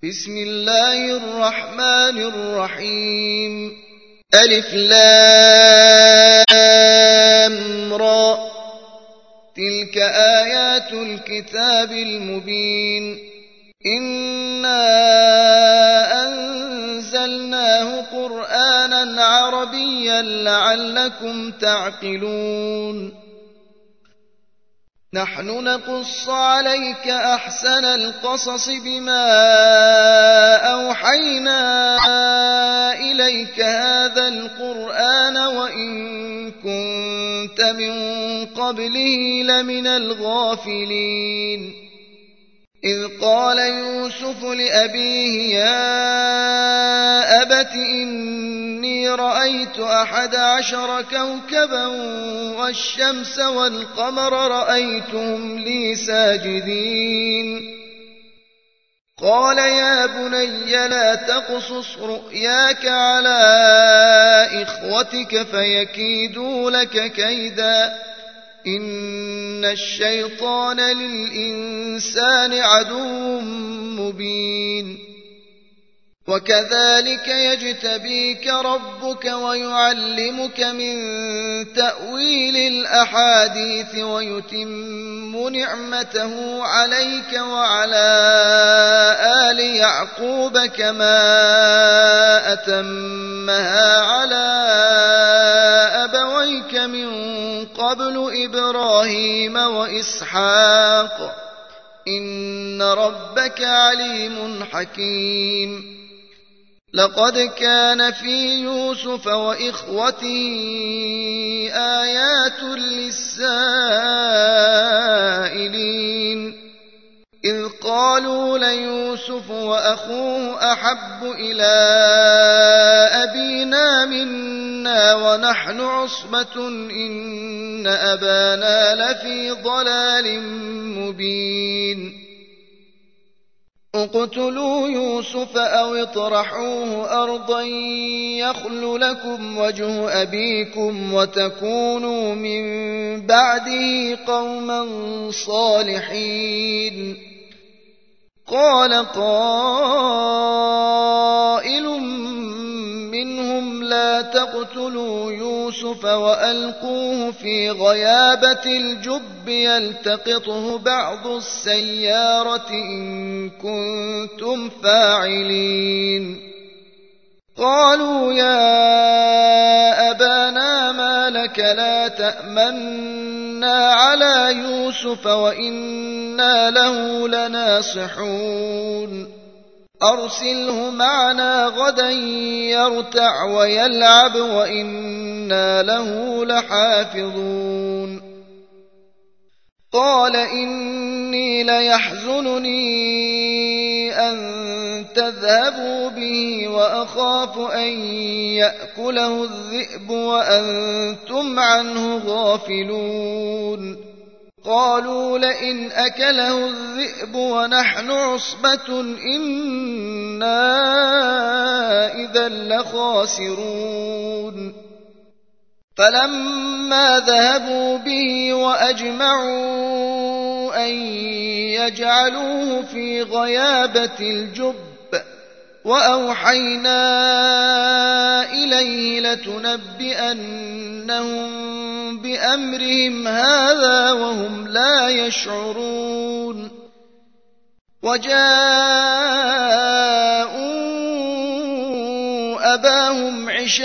بسم الله الرحمن الرحيم. ألف لام را، تلك آيات الكتاب المبين. إنا أنزلناه قرآنا عربيا لعلكم تعقلون. نحن نقص عليك أحسن القصص بما أوحينا إليك هذا القرآن وإن كنت من قبله لمن الغافلين. إذ قال يوسف لأبيه يا أبت إني رأيت 11 كوكبا والشمس والقمر رأيتهم لي ساجدين. قال يا بني لا تقصص رؤياك على إخوتك فيكيدوا لك كيدا إن الشيطان للإنسان عدو مبين. وكذلك يجتبيك ربك ويعلمك من تأويل الأحاديث ويتم نعمته عليك وعلى آل يعقوب كما أتمها على أبويك من قبل إبراهيم وإسحاق إن ربك عليم حكيم. لقد كان في يوسف وإخوته آيات للسائلين إذ قالوا ليوسف وأخوه أحب إلى أبينا منا ونحن عصبة إن أبانا لفي ضلال مبين. اقتلوا يوسف أو اطرحوه أرضا يخل لكم وجه أبيكم وتكونوا من بعده قوما صالحين. قال قائل منهم لا تقتلوا يوسف وألقوه في غيابة الجب يلتقطه بعض السيارة إن كنتم فاعلين. قالوا يا أبانا ما لك لا تأمنا على يوسف وإنا له لناصحون. أرسله معنا غدا يرتع ويلعب وإنا له لحافظون. قال إني ليحزنني أن تذهبوا به وأخاف أن يأكله الذئب وأنتم عنه غافلون. قالوا لئن أكله الذئب ونحن عصبة إنا إذا لخاسرون. فلما ذهبوا به وأجمعوا أن يجعلوه في غيابة الجب وأوحينا إليه لتنبئنهم بأمرهم هذا وهم لا يشعرون. وجاءوا أباهم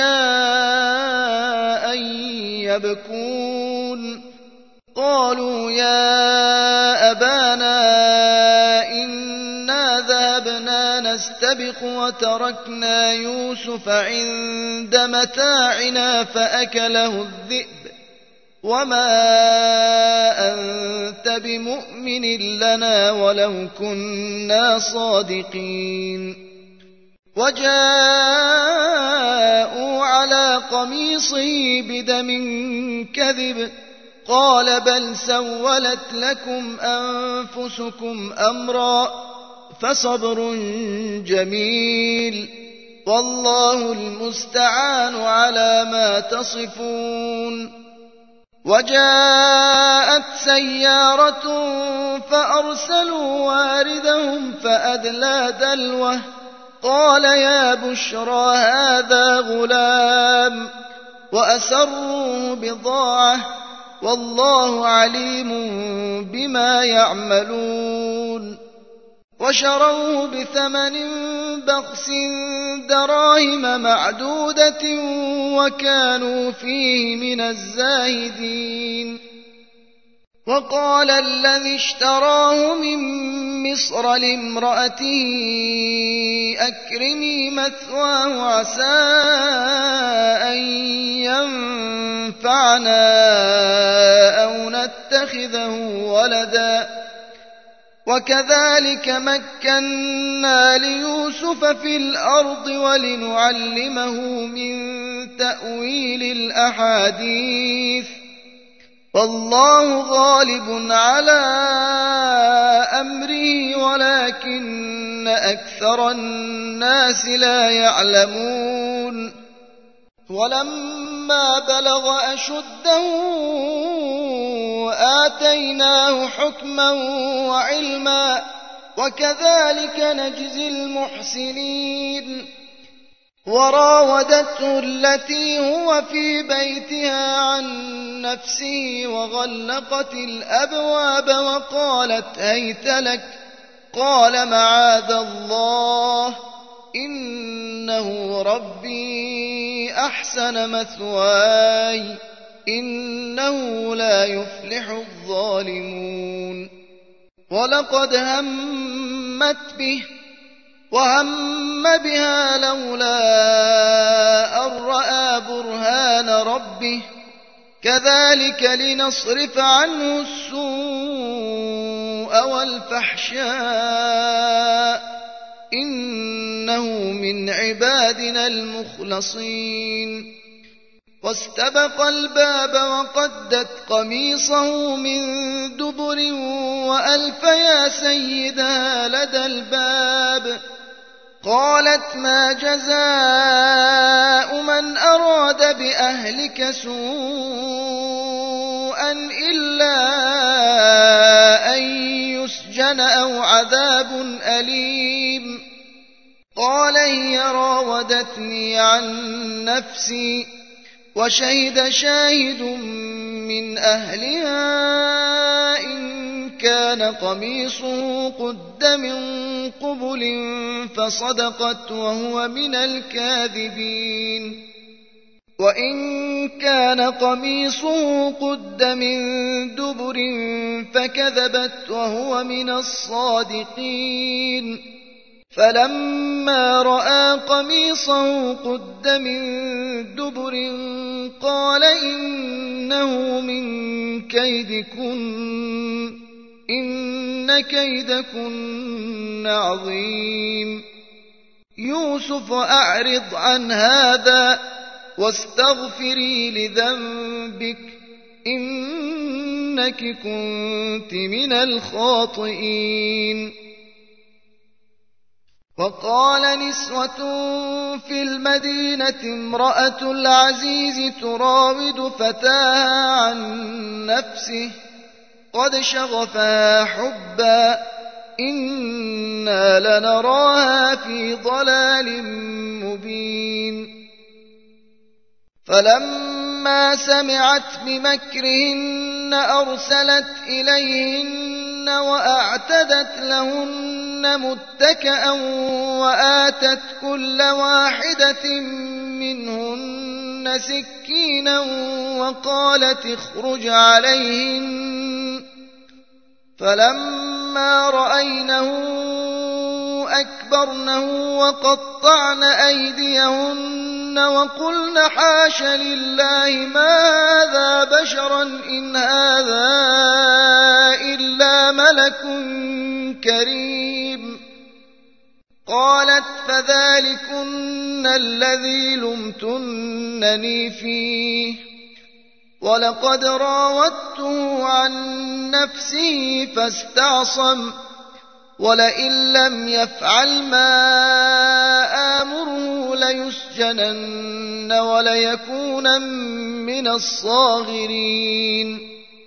عشاء يبكون. قالوا يا أبانا إنا ذهبنا نستبق وتركنا يوسف عند متاعنا فأكله الذئب وما أنت بمؤمن لنا ولو كنا صادقين. وجاءوا على قميصه بدم كذب قال بل سولت لكم أنفسكم أمرا فصبر جميل والله المستعان على ما تصفون. وجاءت سيارة فأرسلوا واردهم فأدلى دلوه قال يا بشرى هذا غلام وأسروه بضاعة والله عليم بما يعملون وشروه بثمن بخس دراهم معدودة وكانوا فيه من الزاهدين وقال الذي اشتراه من مصر لامرأته أكرمي مثواه عسى أن ينفعنا أو نتخذه ولدا وكذلك مكنا ليوسف في الأرض ولنعلمه من تأويل الأحاديث والله غالب على أمره ولكن أكثر الناس لا يعلمون ولما بلغ أشده آتيناه حكما وعلما وكذلك نجزي المحسنين وراودته التي هو في بيتها عن نفسه وغلقت الأبواب وقالت هيت لك قال معاذ الله إنه ربي أحسن مثواي إنه لا يفلح الظالمون ولقد همت به وهم بها لولا أن رأى برهان ربه كذلك لنصرف عنه السوء والفحشاء إنه من عبادنا المخلصين واستبق الباب وقدت قميصه من دبر وألف يا سيدها لدى الباب قالت ما جزاء من أراد بأهلك سوءا إلا أن يسجن أو عذاب أليم قال هي راودتني عن نفسي وشهد شاهد من أهلها إن كان قميصه قد من قبل فصدقت وهو من الكاذبين وإن كان قميصه قد من دبر فكذبت وهو من الصادقين فلما رأى قميصه قد من دبر قال إنه من كيدكن إن كيدكن عظيم يوسف أعرض عن هذا واستغفري لذنبك إنك كنت من الخاطئين وقال نسوة في المدينة امرأة العزيز تراود فتاها عن نفسه قد شغفها حبا إنا لنراها في ضلال مبين فلما سمعت بمكرهن أرسلت إليهن وأعتدت لهن متكئا وآتت كل واحدة منهن سكينا وقالت اخرج عليهن فلما رأينه أكبرنه وقطعن أيديهن وقلن حاش لله ما هذا بشرا إن هذا إلا ملك كريم قالت فذلكن الذي لمتنني فيه ولقد راودته عن نفسه فاستعصم ولئن لم يفعل ما آمره ليسجنن وليكونا من الصاغرين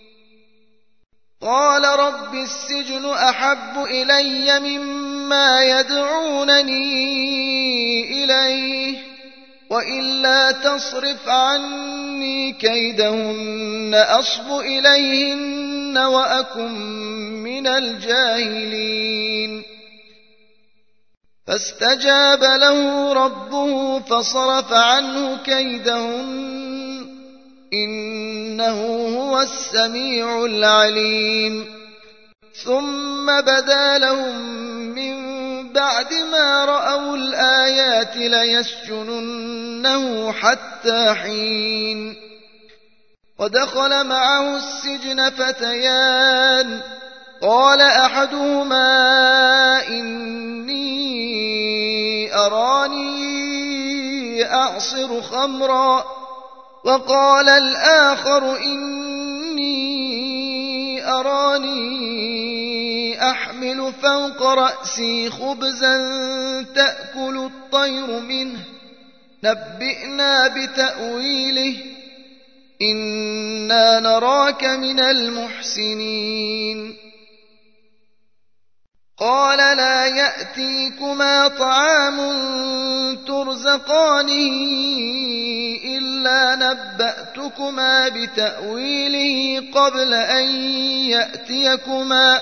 قال رب السجن أحب إلي مما يدعونني إليه وإلا تصرف عني كيدهن أصب إليهن وأكن من الجاهلين فاستجاب له ربه فصرف عنه كيدهن إنه هو السميع العليم ثم بدا لهم من بعد ما رأوا الآيات ليسجننه حتى حين ودخل معه السجن فتيان قال أحدهما إني أراني أعصر خمرا وقال الآخر إني أراني أحمل فوق رأسي خبزا تأكل الطير منه نبئنا بتأويله إنا نراك من المحسنين قال لا يأتيكما طعام ترزقانه إلا نبأتكما بتأويله قبل أن يأتيكما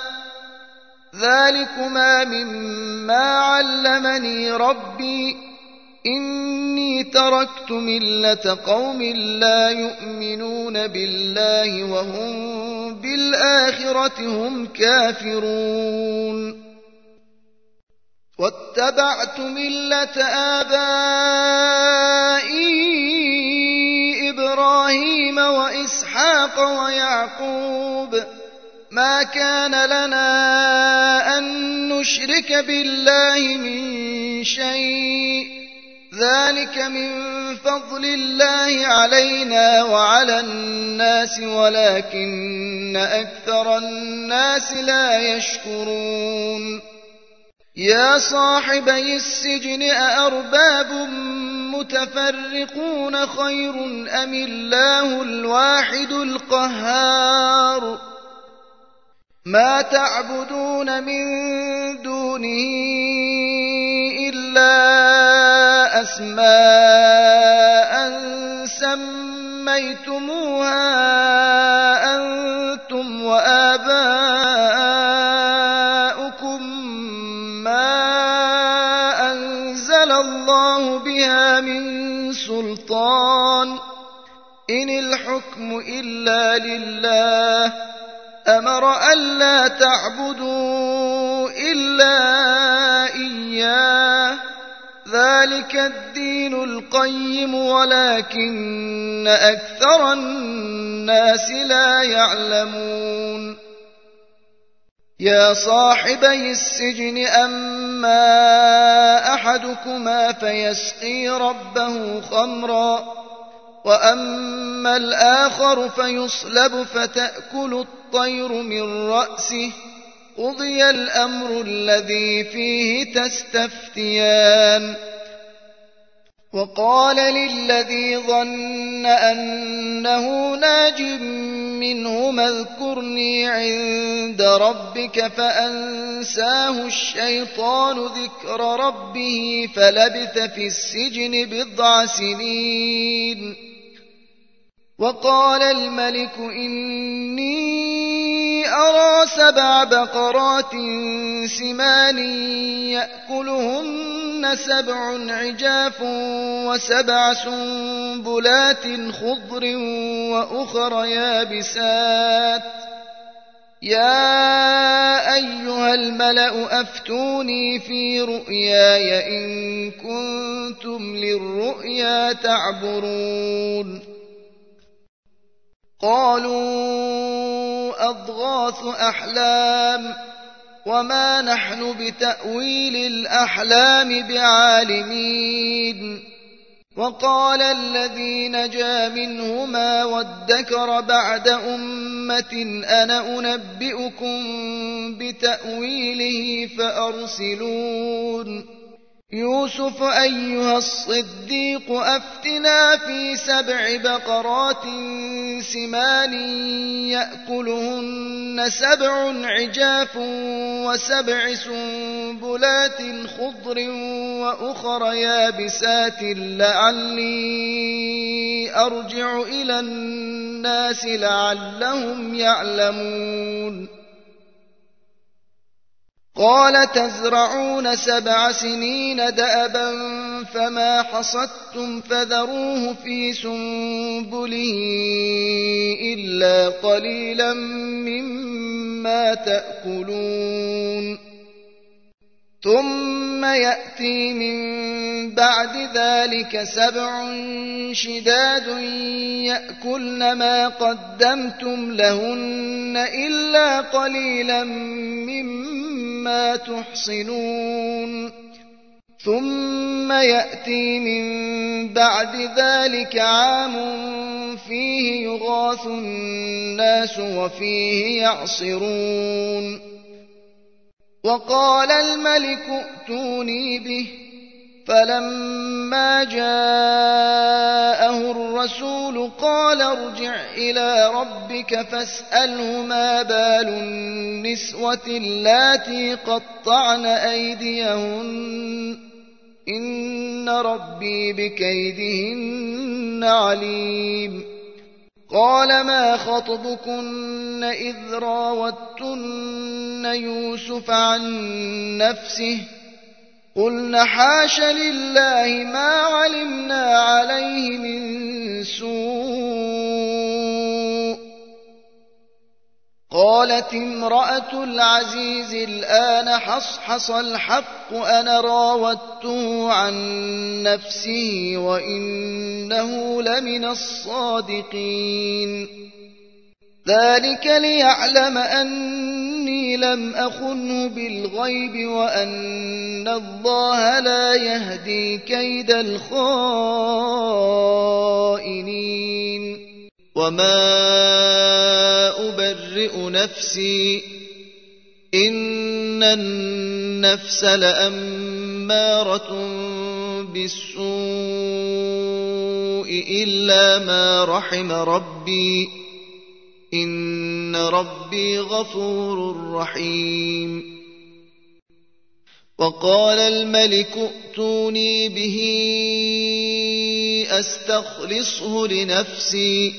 ذلكما مما علمني ربي إني تركت ملة قوم لا يؤمنون بالله وهم بالآخرة هم كافرون واتبعت ملة آبائي إبراهيم وإسحاق ويعقوب ما كان لنا أن نشرك بالله من شيء ذلك من فضل الله علينا وعلى الناس ولكن أكثر الناس لا يشكرون يا صاحبي السجن أأرباب متفرقون خير أم الله الواحد القهار ما تعبدون من دونه إلا أسماء سميتموها أنتم وآباؤكم ما أنزل الله بها من سلطان إن الحكم إلا لله أمر ألا تعبدوا إلا إياه ذلك الدين القيم ولكن أكثر الناس لا يعلمون يا صاحبي السجن أما أحدكما فيسقي ربه خمرا وأما الآخر فيصلب فتأكل الطير من رأسه قضي الأمر الذي فيه تستفتيان وقال للذي ظن أنه ناج منهما اذكرني عند ربك فأنساه الشيطان ذكر ربه فلبث في السجن بضع سنين وقال الملك إني أرى 7 بقرات سمان يأكلهن 7 عجاف و7 سنبلات خضر وأخر يابسات يا أيها الملأ أفتوني في رؤياي إن كنتم للرؤيا تعبرون قالوا أضغاث أحلام وما نحن بتأويل الأحلام بعالمين وقال الذي نجا منهما وادكر بعد أمة أنا أنبئكم بتأويله فأرسلون يوسف أيها الصديق أفتنا في 7 بقرات سمان يأكلهن 7 عجاف و7 سنبلات خضر وأخر يابسات لعلي أرجع إلى الناس لعلهم يعلمون قال تزرعون 7 سنين دأبا فما حصدتم فذروه في سنبله إلا قليلا مما تأكلون ثم يأتي من بعد ذلك 7 شداد يأكلن ما قدمتم لهن إلا قليلا مما تحصنون ثم يأتي من بعد ذلك عام فيه يغاث الناس وفيه يعصرون وقال الملك ائتوني به فلما جاءه الرسول قال ارجع إلى ربك فاسأله ما بال النسوة اللاتي قطعن أيديهن إن ربي بكيدهن عليم قال ما خطبكن إذ راوتن يوسف عن نفسه قلن حاش لله ما علمنا عليه من سوء قالت امرأة العزيز الآن حصحص الحق أنا راودته عن نفسه وإنه لمن الصادقين ذلك ليعلم أني لم أخنه بالغيب وأن الله لا يهدي كيد الخائنين وما أبرئ نفسي إن النفس لأمارة بالسوء إلا ما رحم ربي إن ربي غفور رحيم وقال الملك ائتوني به أستخلصه لنفسي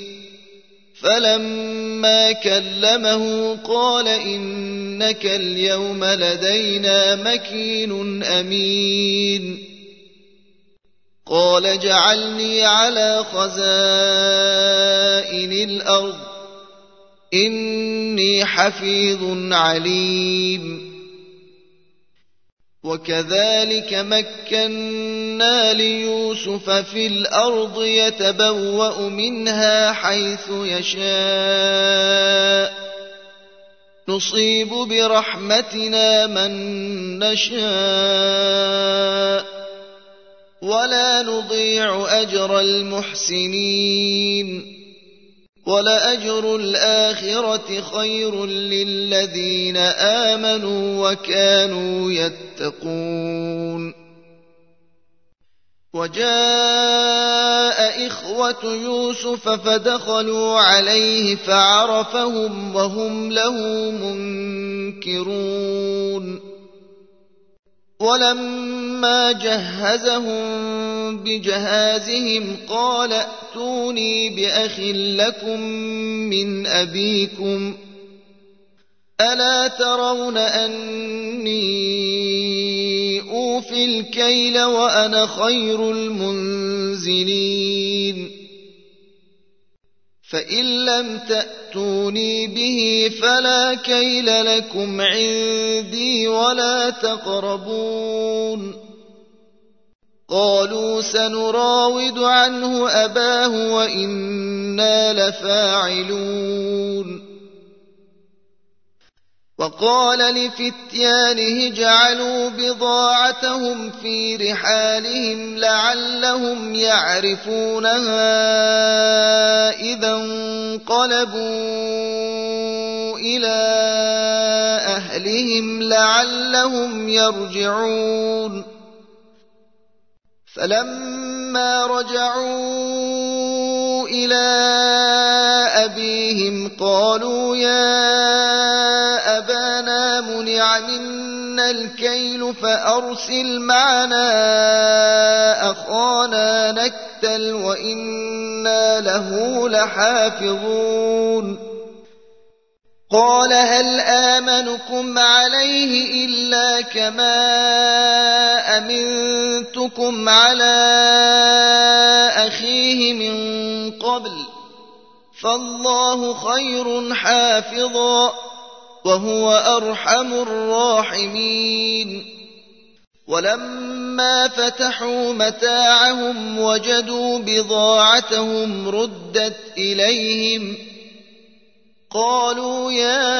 فلما كلمه قال إنك اليوم لدينا مكين أمين قال اجعلني على خزائن الأرض إني حفيظ عليم وكذلك مكنا ليوسف في الأرض يتبوأ منها حيث يشاء نصيب برحمتنا من نشاء ولا نضيع أجر المحسنين ولأجر الآخرة خير للذين آمنوا وكانوا يتقون وجاء إخوة يوسف فدخلوا عليه فعرفهم وهم له منكرون ولما جهزهم بجهازهم قال ائتوني بأخ لكم من أبيكم ألا ترون أني أوفي الكيل وأنا خير المنزلين فإن لم تأتوني به فلا كيل لكم عندي ولا تقربون قالوا سنراود عنه أباه وإنا لفاعلون وقال لفتيانه اجعلوا بضاعتهم في رحالهم لعلهم يعرفونها إذا انقلبوا إلى أهلهم لعلهم يرجعون فلما رجعوا إلى أبيهم قالوا يا أبانا منع منا الكيل فأرسل معنا أخانا نكتل وإنا له لحافظون قال هل آمنكم عليه إلا كما أمنتكم على أخيه من قبل فالله خير حافظا وهو أرحم الراحمين ولما فتحوا متاعهم وجدوا بضاعتهم ردت إليهم قالوا يا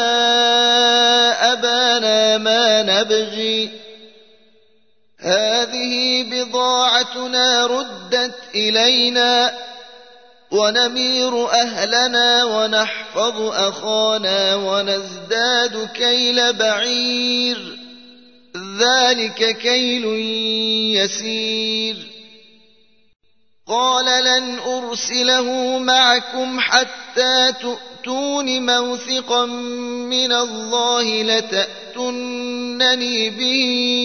أبانا ما نبغي هذه بضاعتنا ردت إلينا ونمير أهلنا ونحفظ أخانا ونزداد كيل بعير ذلك كيل يسير قال لن أرسله معكم حتى تؤتون موثقا من الله لتأتونني به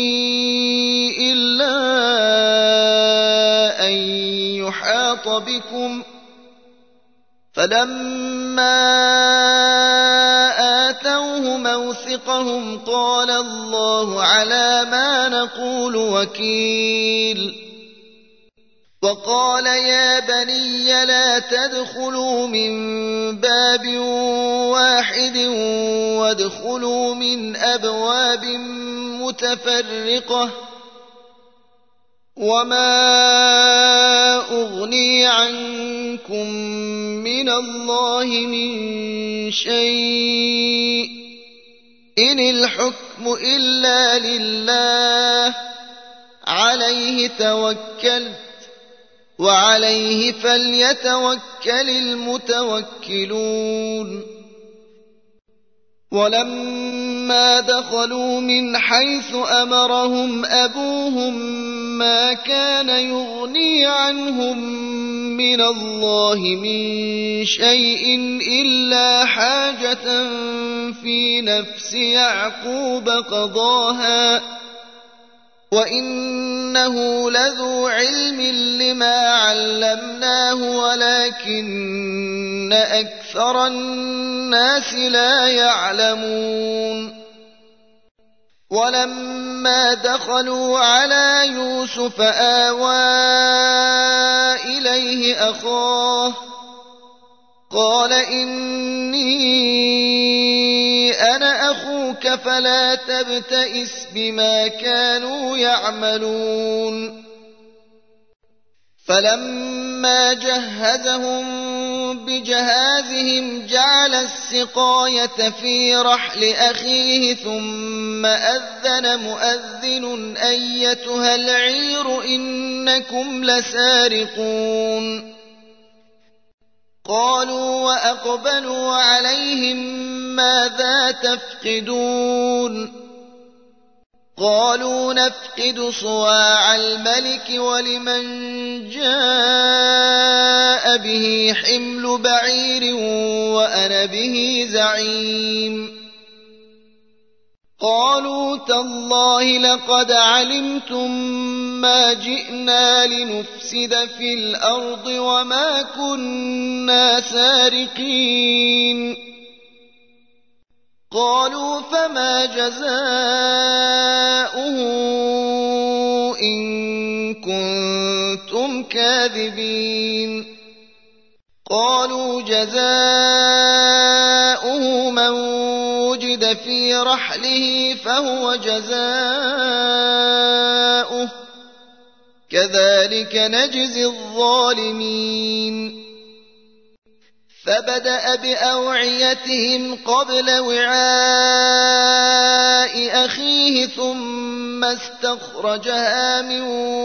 إلا أن يحاط بكم فلما آتوه موثقهم قال الله على ما نقول وكيل وقال يا بني لا تدخلوا من باب واحد وادخلوا من أبواب متفرقة وما أغني عنكم من الله من شيء إن الحكم إلا لله عليه توكلت وعليه فليتوكل المتوكلون ولما دخلوا من حيث أمرهم أبوهم ما كان يغني عنهم من الله من شيء إلا حاجة في نفس يعقوب قضاها وإنه لذو علم لما علمناه ولكن أكثر الناس لا يعلمون ولما دخلوا على يوسف آوى إليه أخاه قال إني أنا أخوك فلا تبتئس بما كانوا يعملون فلما جهزهم بجهازهم جعل السقاية في رحل أخيه ثم أذن مؤذن أيتها العير إنكم لسارقون قالوا وأقبلوا عليهم ماذا تفقدون قالوا نفقد صواع الملك ولمن جاء به حمل بعير وأنا به زعيم قالوا تالله لقد علمتم ما جئنا لنفسد في الأرض وما كنا سارقين قالوا فما جزاؤه إن كنتم كاذبين قالوا جزاؤه من وجد في رحله فهو جزاؤه كذلك نجزي الظالمين فبدأ بأوعيتهم قبل وعاء أخيه ثم استخرجها من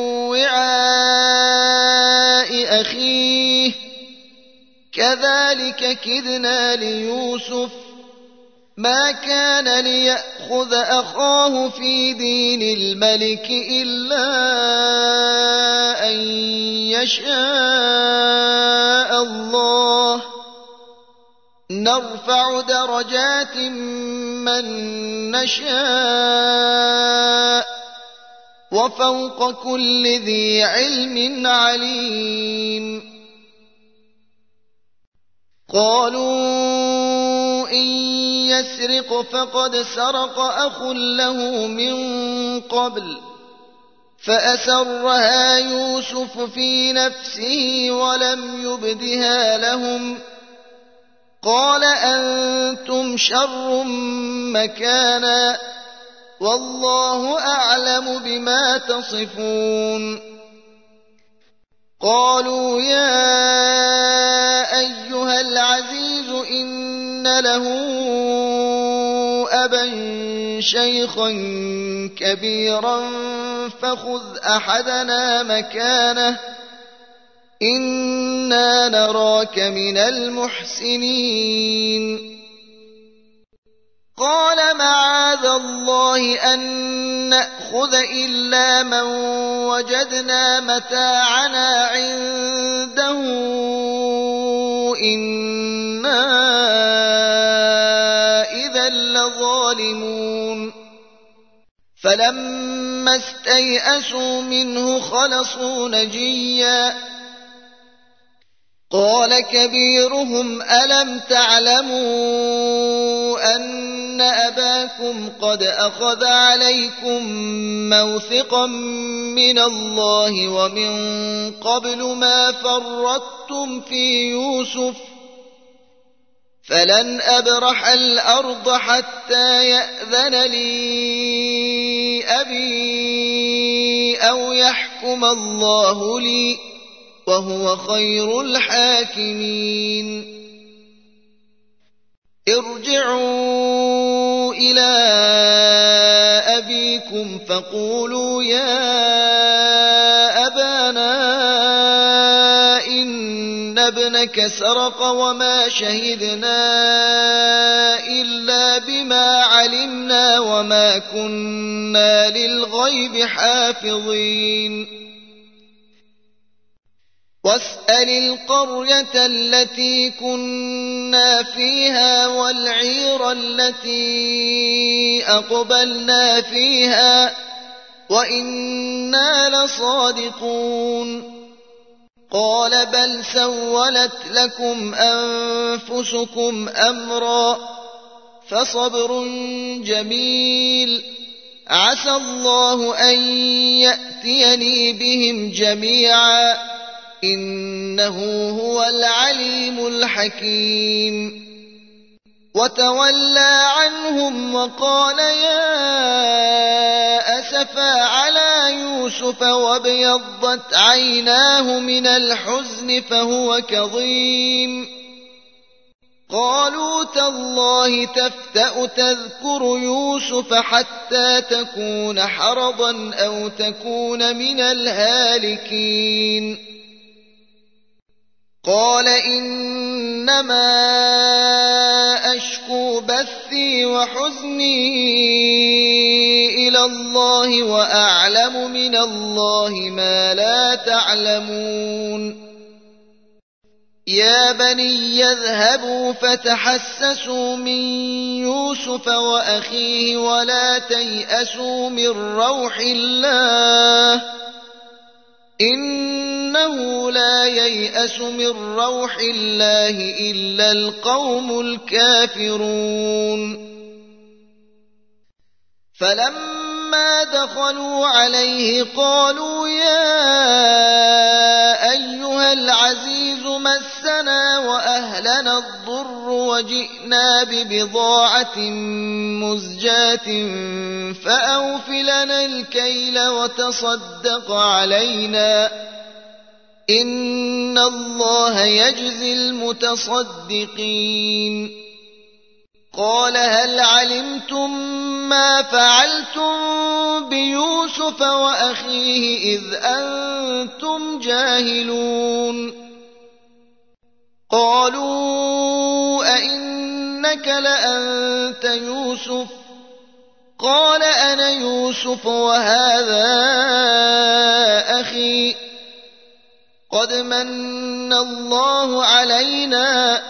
وعاء أخيه كذلك كدنا ليوسف ما كان ليأخذ أخاه في دين الملك إلا يشاء الله نرفع درجات من نشاء وفوق كل ذي علم عليم. قالوا إن يسرق فقد سرق أخ له من قبل فأسرها يوسف في نفسه ولم يبدها لهم قال أنتم شر مكانا والله أعلم بما تصفون. قالوا يا أيها العزيز إن له أبا شيخا كبيرا فخذ أحدنا مكانه إنا نراك من المحسنين. قال معاذ الله أن نأخذ إلا من وجدنا متاعنا عنده إنا إذا لظالمون. فلما استيئسوا منه خلصوا نجيا قال كبيرهم ألم تعلموا أن أباكم قد أخذ عليكم موثقا من الله ومن قبل ما فرطتم في يوسف فلن أبرح الأرض حتى يأذن لي أبي أو يحكم الله لي وهو خير الحاكمين. ارجعوا إلى أبيكم فقولوا يا أبانا إن ابنك سرق وما شهدنا إلا بما علمنا وما كنا للغيب حافظين. واسأل القرية التي كنا فيها والعير التي أقبلنا فيها وإنا لصادقون. قال بل سولت لكم أنفسكم أمرا فصبر جميل عسى الله أن يأتيني بهم جميعا إنه هو العليم الحكيم. وتولى عنهم وقال يا أسفا على يوسف وابيضت عيناه من الحزن فهو كظيم. قالوا تالله تفتأ تذكر يوسف حتى تكون حرضا أو تكون من الهالكين. قال إنما أشكو بثي وحزني إلى الله وأعلم من الله ما لا تعلمون. يا بني يذهبوا فتحسسوا من يوسف وأخيه ولا تيأسوا من روح الله إنه لا ييأس من روح الله إلا القوم الكافرون. فلما دخلوا عليه قالوا يا أيها العزيز مسنا وأهلنا الضر وجئنا ببضاعة مزجاة فأوف لنا الكيل وتصدق علينا إن الله يجزي المتصدقين. قال هل علمتم ما فعلتم بيوسف وأخيه إذ أنتم جاهلون. قالوا أئنك لأنت يوسف قال أنا يوسف وهذا أخي قد من الله علينا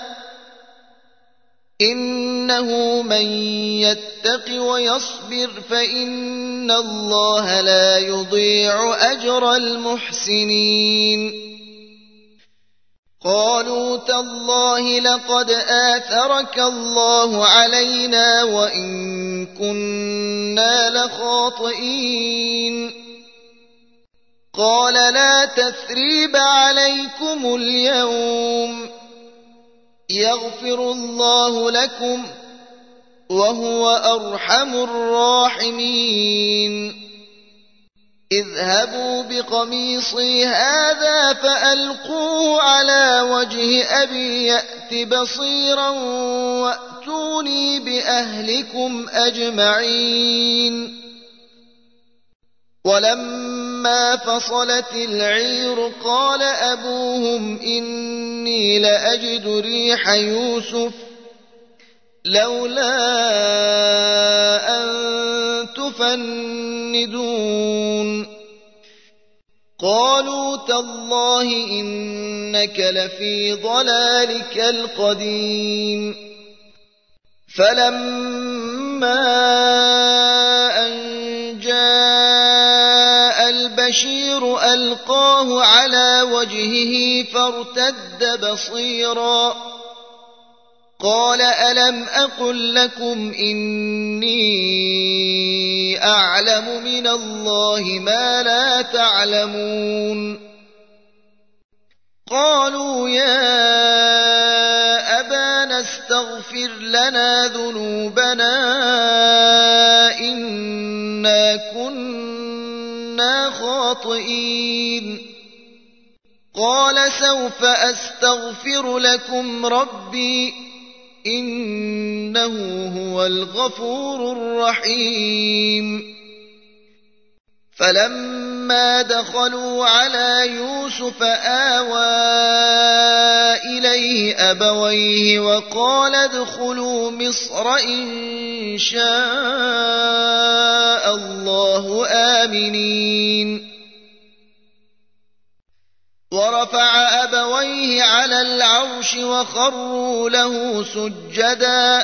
إنه من يتق ويصبر فإن الله لا يضيع أجر المحسنين قالوا تالله لقد آثرك الله علينا وإن كنا لخاطئين قال لا تثريب عليكم اليوم يغفر الله لكم وهو أرحم الراحمين اذهبوا بقميصي هذا فألقوه على وجه أبي يأت بصيرا وأتوني بأهلكم أجمعين ولما فصلت العير قال أبوهم إني لأجد ريح يوسف لولا أن تفندون قالوا تالله إنك لفي ضلالك القديم فلما أن جاء البشير ألقاه على وجهه فارتد بصيرا قال ألم أقل لكم إني أعلم من الله ما لا تعلمون قالوا يا أبانا استغفر لنا ذنوبنا إنا كنا خاطئين قال سوف أستغفر لكم ربي إنه هو الغفور الرحيم فلما دخلوا على يوسف آوى إليه أبويه وقال ادخلوا مصر إن شاء الله آمنين ورفع أبويه على العرش وخروا له سجدا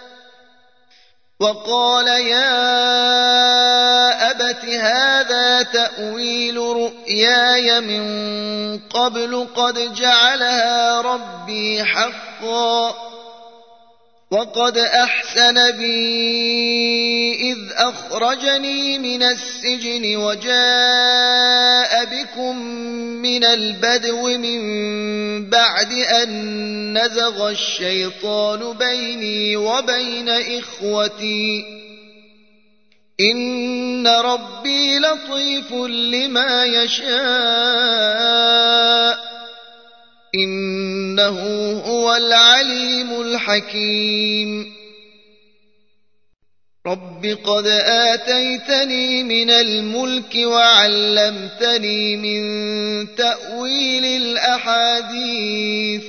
وقال يا أبت هذا تأويل رؤياي من قبل قد جعلها ربي حقا وقد أحسن بي إذ أخرجني من السجن وجاء بكم من البدو من بعد أن نزغ الشيطان بيني وبين إخوتي إن ربي لطيف لما يشاء إنه هو العليم الحكيم رب قد آتيتني من الملك وعلمتني من تأويل الأحاديث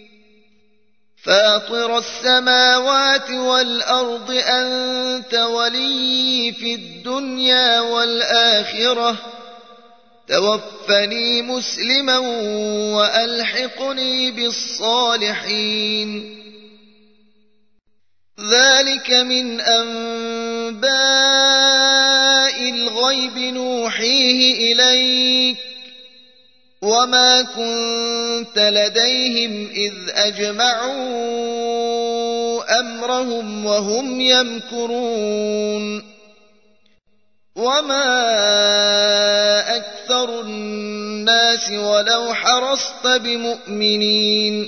فاطر السماوات والأرض أنت ولي في الدنيا والآخرة توفني مسلما وألحقني بالصالحين ذلك من أنباء الغيب نوحيه إليك وما كنت لديهم إذ أجمعوا أمرهم وهم يمكرون وما أكثر الناس ولو حرصت بمؤمنين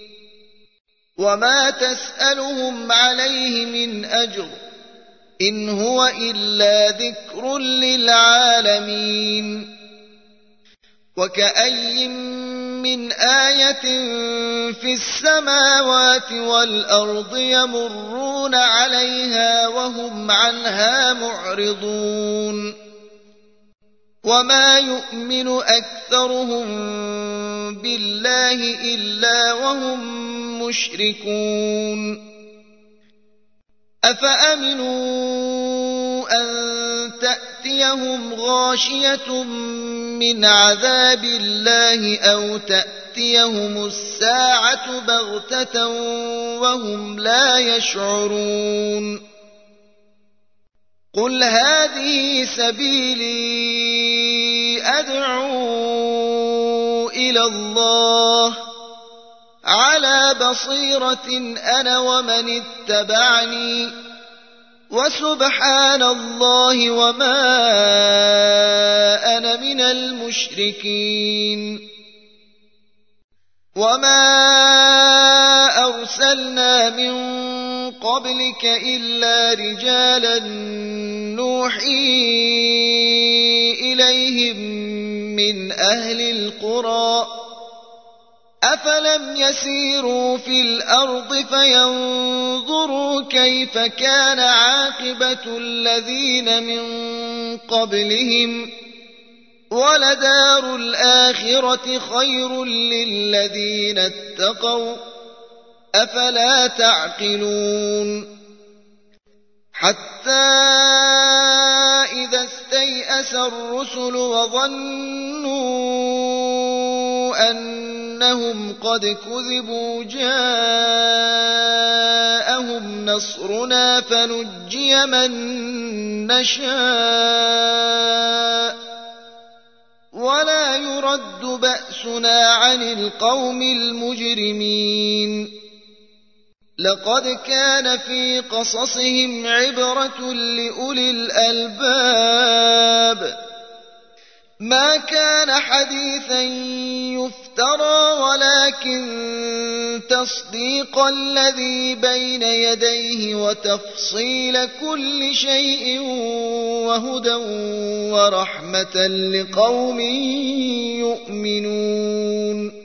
وما تسألهم عليه من أجر إن هو إلا ذكر للعالمين وكأي من آية في السماوات والأرض يمرون عليها وهم عنها معرضون وما يؤمن أكثرهم بالله إلا وهم مشركون أفأمنوا أن تأتي تأتيهم غاشية من عذاب الله أو تأتيهم الساعة بغتة وهم لا يشعرون قل هذه سبيلي أدعو إلى الله على بصيرة أنا ومن اتبعني وسبحان الله وما أنا من المشركين وما أرسلنا من قبلك إلا رجالا نوحي إليهم من أهل القرى أفلم يسيروا في الأرض فينظروا كيف كان عاقبة الذين من قبلهم ولدار الآخرة خير للذين اتقوا أفلا تعقلون حتى إذا استيأس الرسل وظنوا أنهم قد كذبوا جاءهم نصرنا فنجي من نشاء ولا يرد بأسنا عن القوم المجرمين لقد كان في قصصهم عبرة لأولي الألباب ما كان حديثا يفترى ولكن تصديق الذي بين يديه وتفصيل كل شيء وهدى ورحمة لقوم يؤمنون